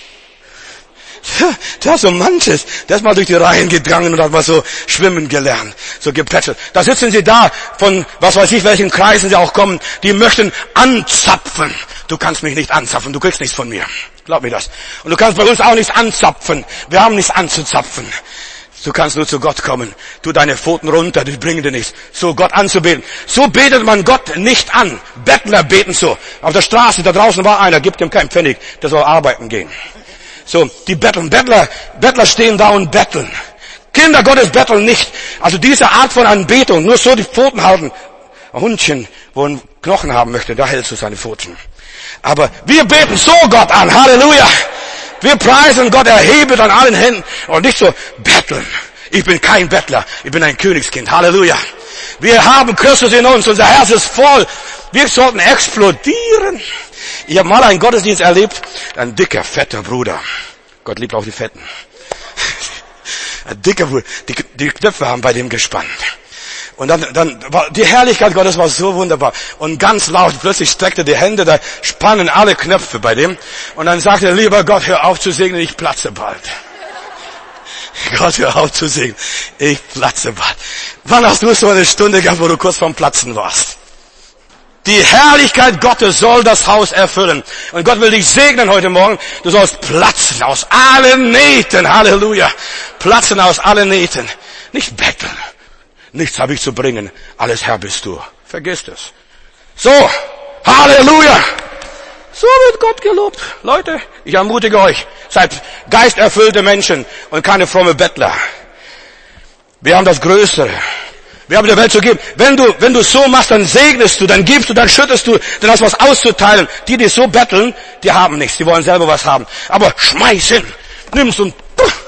S1: Der hat so manches, der ist mal durch die Reihen gegangen und hat mal so schwimmen gelernt, so geplätschert. Da sitzen sie da, von was weiß ich, welchen Kreisen sie auch kommen, die möchten anzapfen. Du kannst mich nicht anzapfen, du kriegst nichts von mir. Glaub mir das. Und du kannst bei uns auch nichts anzapfen. Wir haben nichts anzuzapfen. Du kannst nur zu Gott kommen. Tu deine Pfoten runter, die bringen dir nichts. So Gott anzubeten. So betet man Gott nicht an. Bettler beten so. Auf der Straße, da draußen war einer, gibt ihm keinen Pfennig, der soll arbeiten gehen. So, die betteln. Bettler stehen da und betteln. Kinder Gottes betteln nicht. Also diese Art von Anbetung, nur so die Pfoten halten. Ein Hundchen, wo ein Knochen haben möchte, da hältst du seine Pfoten. Aber wir beten so Gott an. Halleluja. Wir preisen Gott, erhebet an allen Händen und nicht so betteln. Ich bin kein Bettler. Ich bin ein Königskind. Halleluja. Wir haben Christus in uns. Unser Herz ist voll. Wir sollten explodieren. Ich habe mal einen Gottesdienst erlebt. Ein dicker, fetter Bruder. Gott liebt auch die Fetten. Ein dicker Bruder. Die Knöpfe haben bei dem gespannt. Und dann war die Herrlichkeit Gottes war so wunderbar. Und ganz laut, plötzlich streckte die Hände, da spannen alle Knöpfe bei dem. Und dann sagte er, lieber Gott, hör auf zu segnen, ich platze bald. Gott, hör auf zu segnen, ich platze bald. Wann hast du so eine Stunde gehabt, wo du kurz vorm Platzen warst? Die Herrlichkeit Gottes soll das Haus erfüllen. Und Gott will dich segnen heute Morgen. Du sollst platzen aus allen Nähten. Halleluja. Platzen aus allen Nähten. Nicht betteln. Nichts habe ich zu bringen. Alles Herr bist du. Vergiss es. So. Halleluja. So wird Gott gelobt. Leute, ich ermutige euch. Seid geisterfüllte Menschen und keine fromme Bettler. Wir haben das Größere. Wir haben der Welt zu geben. Wenn du so machst, dann segnest du, dann gibst du, dann schüttest du, dann hast du was auszuteilen. Die so betteln, die haben nichts, die wollen selber was haben. Aber schmeiß hin, nimm's und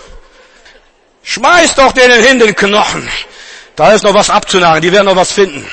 S1: schmeiß doch denen hin den Knochen. Da ist noch was abzunagen, die werden noch was finden.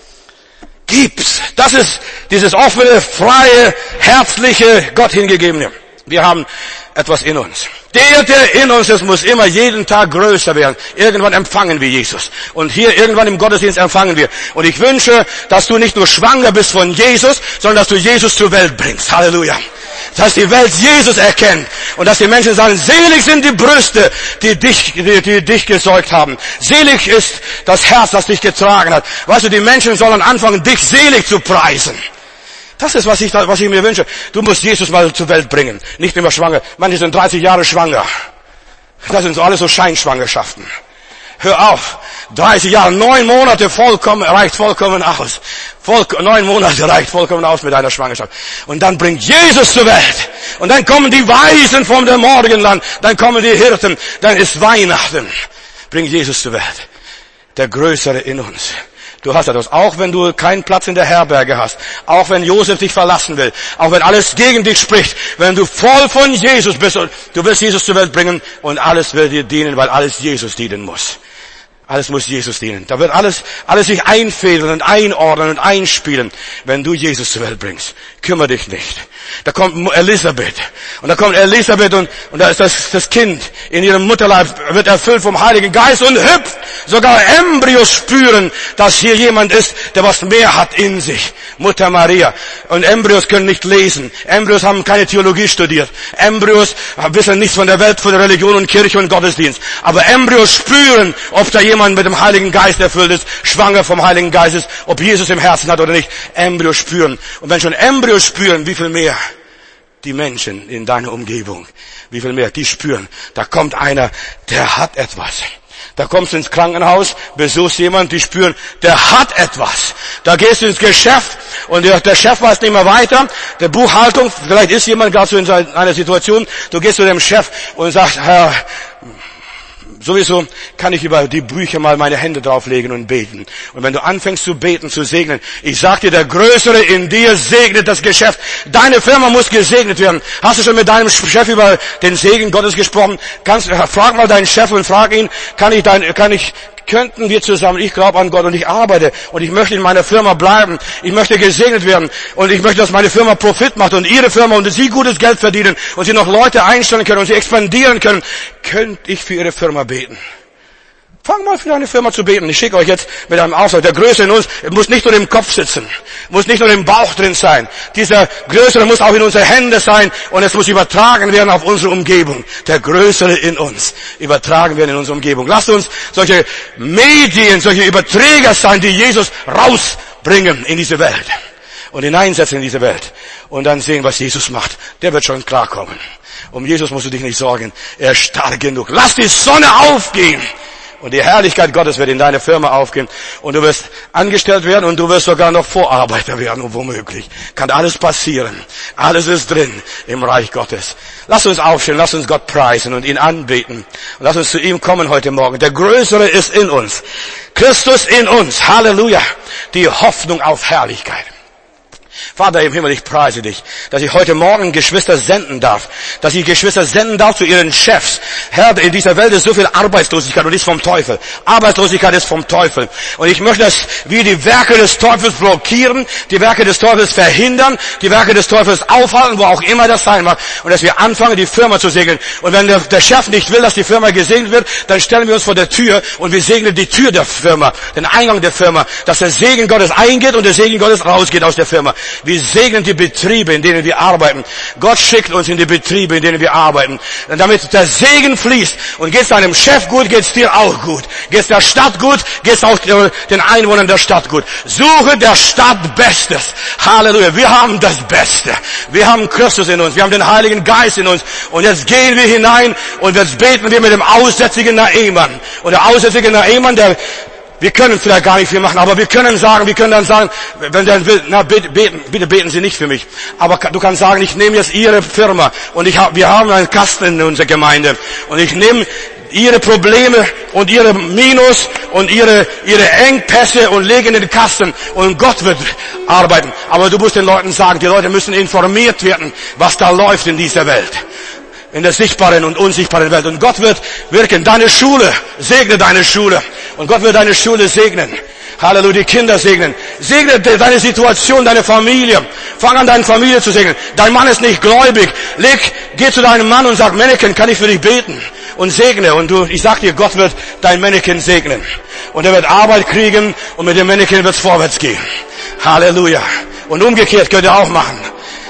S1: Gib's. Das ist dieses offene, freie, herzliche, Gott hingegebene. Wir haben etwas in uns. Der in uns ist, muss immer jeden Tag größer werden. Irgendwann empfangen wir Jesus. Und hier irgendwann im Gottesdienst empfangen wir. Und ich wünsche, dass du nicht nur schwanger bist von Jesus, sondern dass du Jesus zur Welt bringst. Halleluja. Dass die Welt Jesus erkennt. Und dass die Menschen sagen, selig sind die Brüste, die dich gesäugt haben. Selig ist das Herz, das dich getragen hat. Weißt du, die Menschen sollen anfangen, dich selig zu preisen. Das ist, was ich mir wünsche. Du musst Jesus mal zur Welt bringen. Nicht immer schwanger. Manche sind 30 Jahre schwanger. Das sind so alles so Scheinschwangerschaften. Hör auf. 30 Jahre, 9 Monate reicht vollkommen aus. 9 Monate reicht vollkommen aus mit einer Schwangerschaft. Und dann bringt Jesus zur Welt. Und dann kommen die Weisen vom Morgenland. Dann kommen die Hirten. Dann ist Weihnachten. Bring Jesus zur Welt. Der Größere in uns. Du hast etwas, auch wenn du keinen Platz in der Herberge hast, auch wenn Josef dich verlassen will, auch wenn alles gegen dich spricht, wenn du voll von Jesus bist und du willst Jesus zur Welt bringen und alles will dir dienen, weil alles Jesus dienen muss. Alles muss Jesus dienen. Da wird alles sich einfädeln und einordnen und einspielen, wenn du Jesus zur Welt bringst. Kümmere dich nicht. Da kommt Elisabeth. Und da kommt Elisabeth und da ist das Kind in ihrem Mutterleib, wird erfüllt vom Heiligen Geist und hüpft. Sogar Embryos spüren, dass hier jemand ist, der was mehr hat in sich. Mutter Maria. Und Embryos können nicht lesen. Embryos haben keine Theologie studiert. Embryos wissen nichts von der Welt, von der Religion und Kirche und Gottesdienst. Aber Embryos spüren, ob da jemand mit dem Heiligen Geist erfüllt ist, schwanger vom Heiligen Geist ist, ob Jesus im Herzen hat oder nicht. Embryos spüren. Und wenn schon Embryos spüren, wie viel mehr die Menschen in deiner Umgebung, wie viel mehr die spüren. Da kommt einer, der hat etwas. Da kommst du ins Krankenhaus, besuchst jemanden, die spüren, der hat etwas. Da gehst du ins Geschäft und der Chef weiß nicht mehr weiter. Der Buchhaltung, vielleicht ist jemand gerade so in einer Situation, du gehst zu dem Chef und sagst, Herr, sowieso kann ich über die Bücher mal meine Hände drauflegen und beten. Und wenn du anfängst zu beten, zu segnen, ich sag dir, der Größere in dir segnet das Geschäft. Deine Firma muss gesegnet werden. Hast du schon mit deinem Chef über den Segen Gottes gesprochen? Frag mal deinen Chef und frag ihn, könnten wir zusammen, ich glaube an Gott und ich arbeite und ich möchte in meiner Firma bleiben, ich möchte gesegnet werden und ich möchte, dass meine Firma Profit macht und ihre Firma und sie gutes Geld verdienen und sie noch Leute einstellen können und sie expandieren können, könnte ich für ihre Firma beten. Fang mal für deine Firma zu beten. Ich schicke euch jetzt mit einem Auftrag. Der Größere in uns muss nicht nur im Kopf sitzen, muss nicht nur im Bauch drin sein. Dieser Größere muss auch in unsere Hände sein und es muss übertragen werden auf unsere Umgebung. Der Größere in uns übertragen werden in unsere Umgebung. Lasst uns solche Medien, solche Überträger sein, die Jesus rausbringen in diese Welt und hineinsetzen in diese Welt und dann sehen, was Jesus macht. Der wird schon klarkommen. Um Jesus musst du dich nicht sorgen. Er ist stark genug. Lass die Sonne aufgehen. Und die Herrlichkeit Gottes wird in deine Firma aufgehen. Und du wirst angestellt werden und du wirst sogar noch Vorarbeiter werden, womöglich. Kann alles passieren. Alles ist drin im Reich Gottes. Lass uns aufstehen, lass uns Gott preisen und ihn anbeten. Und lass uns zu ihm kommen heute Morgen. Der Größere ist in uns. Christus in uns. Halleluja. Die Hoffnung auf Herrlichkeit. Vater im Himmel, ich preise dich, dass ich heute Morgen Geschwister senden darf, dass ich Geschwister senden darf zu ihren Chefs. Herr, in dieser Welt ist so viel Arbeitslosigkeit und ist vom Teufel. Arbeitslosigkeit ist vom Teufel. Und ich möchte, dass wir die Werke des Teufels blockieren, die Werke des Teufels verhindern, die Werke des Teufels aufhalten, wo auch immer das sein mag. Und dass wir anfangen, die Firma zu segnen. Und wenn der Chef nicht will, dass die Firma gesegnet wird, dann stellen wir uns vor der Tür und wir segnen die Tür der Firma, den Eingang der Firma, dass der Segen Gottes eingeht und der Segen Gottes rausgeht aus der Firma. Wir segnen die Betriebe, in denen wir arbeiten. Gott schickt uns in die Betriebe, in denen wir arbeiten. Damit der Segen fließt. Und geht's deinem Chef gut, geht's dir auch gut. Geht's der Stadt gut, geht's auch den Einwohnern der Stadt gut. Suche der Stadt Bestes. Halleluja. Wir haben das Beste. Wir haben Christus in uns. Wir haben den Heiligen Geist in uns. Und jetzt gehen wir hinein und jetzt beten wir mit dem aussätzigen Naaman. Und der aussätzige Naaman, wir können vielleicht gar nicht viel machen, aber wir können dann sagen, wenn der will, bitte beten Sie nicht für mich. Aber du kannst sagen, ich nehme jetzt Ihre Firma und wir haben einen Kasten in unserer Gemeinde und ich nehme Ihre Probleme und Ihre Minus und Ihre Engpässe und lege in den Kasten und Gott wird arbeiten. Aber du musst den Leuten sagen, die Leute müssen informiert werden, was da läuft in dieser Welt. In der sichtbaren und unsichtbaren Welt. Und Gott wird wirken. Deine Schule, segne deine Schule. Und Gott wird deine Schule segnen. Halleluja, die Kinder segnen. Segne deine Situation, deine Familie. Fang an, deine Familie zu segnen. Dein Mann ist nicht gläubig. Geh zu deinem Mann und sag, Männchen, kann ich für dich beten? Und segne. Und ich sag dir, Gott wird dein Männchen segnen. Und er wird Arbeit kriegen und mit dem Männchen wird es vorwärts gehen. Halleluja. Und umgekehrt könnt ihr auch machen.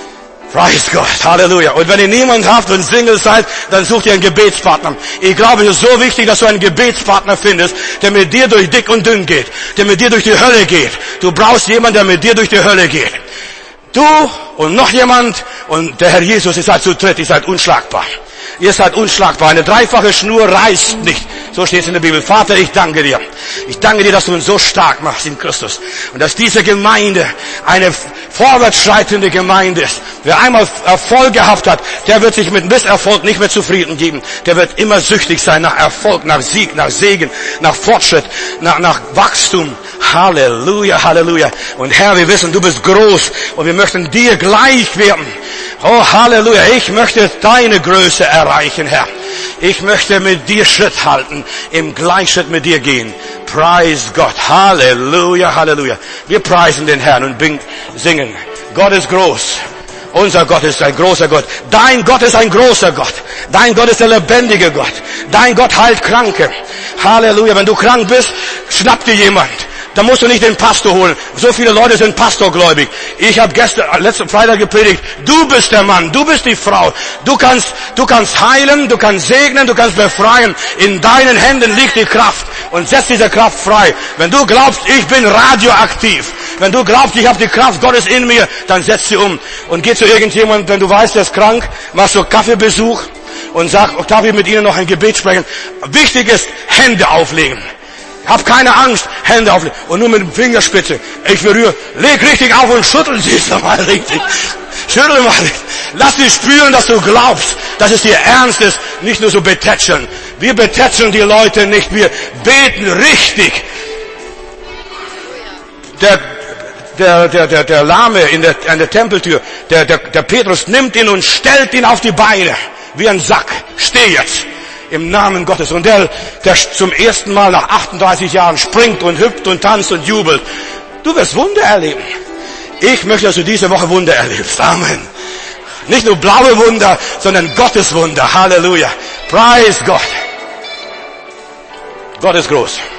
S1: Preis Gott, Halleluja. Und wenn ihr niemand habt und Single seid, dann sucht ihr einen Gebetspartner. Ich glaube, es ist so wichtig, dass du einen Gebetspartner findest, der mit dir durch dick und dünn geht, der mit dir durch die Hölle geht. Du brauchst jemanden, der mit dir durch die Hölle geht. Du und noch jemand und der Herr Jesus, ihr seid zu dritt, ihr seid unschlagbar. Ihr seid unschlagbar. Eine dreifache Schnur reißt nicht. So steht es in der Bibel. Vater, ich danke dir. Ich danke dir, dass du uns so stark machst in Christus. Und dass diese Gemeinde eine vorwärtsschreitende Gemeinde ist. Wer einmal Erfolg gehabt hat, der wird sich mit Misserfolg nicht mehr zufrieden geben. Der wird immer süchtig sein nach Erfolg, nach Sieg, nach Segen, nach Fortschritt, nach Wachstum. Halleluja, Halleluja. Und Herr, wir wissen, du bist groß und wir möchten dir gleich werden. Oh, Halleluja. Ich möchte deine Größe erreichen, Herr. Ich möchte mit dir Schritt halten, im Gleichschritt mit dir gehen. Preis Gott. Halleluja, Halleluja. Wir preisen den Herrn und singen. Gott ist groß. Unser Gott ist ein großer Gott. Dein Gott ist ein großer Gott. Dein Gott ist der lebendige Gott. Dein Gott heilt Kranke. Halleluja. Wenn du krank bist, schnappt dir jemand. Da musst du nicht den Pastor holen. So viele Leute sind pastorgläubig. Ich habe letzten Freitag gepredigt. Du bist der Mann, du bist die Frau. Du kannst heilen, du kannst segnen, du kannst befreien. In deinen Händen liegt die Kraft. Und setz diese Kraft frei. Wenn du glaubst, ich bin radioaktiv. Wenn du glaubst, ich habe die Kraft Gottes in mir, dann setz sie um. Und geh zu irgendjemandem, wenn du weißt, der ist krank, machst du Kaffeebesuch und sag, darf ich mit ihnen noch ein Gebet sprechen? Wichtig ist, Hände auflegen. Hab keine Angst, Hände auflegen. Und nur mit dem Fingerspitze. Ich berühre, leg richtig auf und schüttel sie mal richtig. Schüttel mal richtig. Lass sie spüren, dass du glaubst, dass es dir ernst ist, nicht nur so betätscheln. Wir betätscheln die Leute nicht, wir beten richtig. Der Lahme an der Tempeltür, der Petrus nimmt ihn und stellt ihn auf die Beine. Wie ein Sack. Steh jetzt. Im Namen Gottes. Und der zum ersten Mal nach 38 Jahren springt und hüpft und tanzt und jubelt. Du wirst Wunder erleben. Ich möchte, dass du diese Woche Wunder erlebst. Amen. Nicht nur blaue Wunder, sondern Gottes Wunder. Halleluja. Preis Gott. Gott ist groß.